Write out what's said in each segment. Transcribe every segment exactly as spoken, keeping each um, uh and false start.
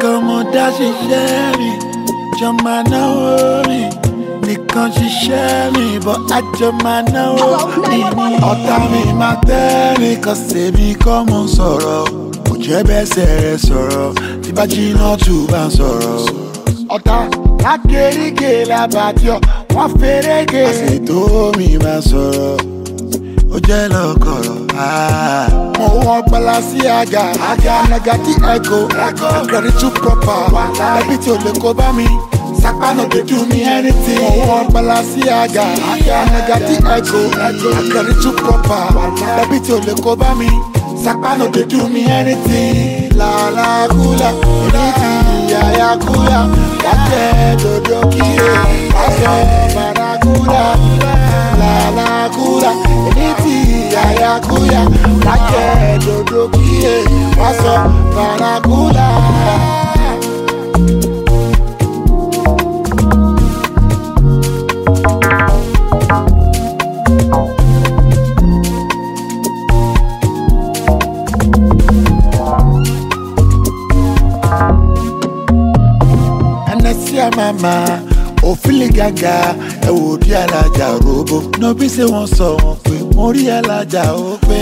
Como dá ṣiṣẹ́ mi, jọ máa náwó mi. Nìkan ṣiṣẹ́ mi, bọ́ àjọ máa náwó mi. Ọ̀tá mi máa tẹ́ mi, kàn sèmi kọ́ mo ń sọ̀rọ̀. Kò jẹ́ bẹ́sẹ̀ rẹ̀ sọ̀rọ̀, tí bá jiná tù bá ń sọ̀rọ̀. Ọ̀tá lágérígé làbàjọ́, wọ́n fẹ́rẹ́gé. Àṣetò mi máa sọ̀rọ̀, ó jẹ́ lọ́kọ̀rọ̀. Mo wọ́n gbala sí àga, àga nagati echo, agrari too proper. Ẹbí tí o lè kó bá mi, Sapa no dey do me anything. Mo wọ́n gbala sí àga, àga nagati echo, agrari too proper. Ẹbí tí o lè kó bá mi, Sapa no dey do me anything. Lala kula, oniti yaya kula, wájẹ́ dodo kíre, wáṣọ bàràkúlà. Lala kula, oniti yaya kula, wájẹ́ dodo kíre, wáṣọ bàràkúlà. Mama, o fili gaga, ẹ wò di alájà robo. No bí ṣe wọ́n sọ wọn pé mo rí alájà ó pé.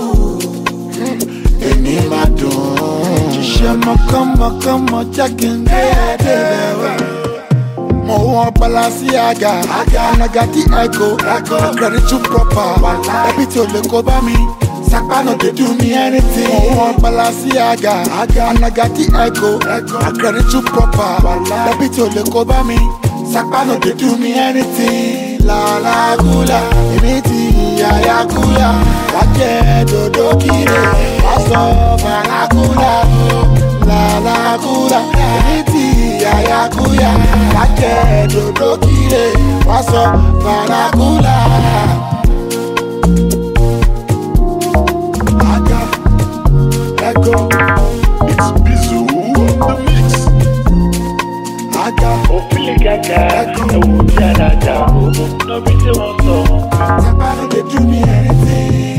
Èmi máa dùn. Ṣiṣẹ́ mọ̀kànmọ̀kànmọ̀ jẹ́ kí n gbé ẹ̀dẹ̀ rẹ̀ wá. Mo wọ́n gbala sí àga, àga nagati echo, agrari too proper. Ẹbí tí o lè kó bá mi, Sapa no dey do me anything. Mo wọ́n gbala sí àga, àga nagati echo, agrari too proper. Ẹbí tí o lè kó bá mi, Sapa no dey do me anything. Lala kula, èmi ti yàyà kula, wájẹ́ dodo kíre, wáṣọ bàràkúlà. Lala kula, èmi ti yàyà kula, wájẹ́ dodo kíre, wáṣọ bàràkúlà. It's Bizu on the mix. Aga, o fili gaga, ẹ wò di alájà robo. No bí ṣe wọ́n sọ wọn pé Sapa no dey do me anything.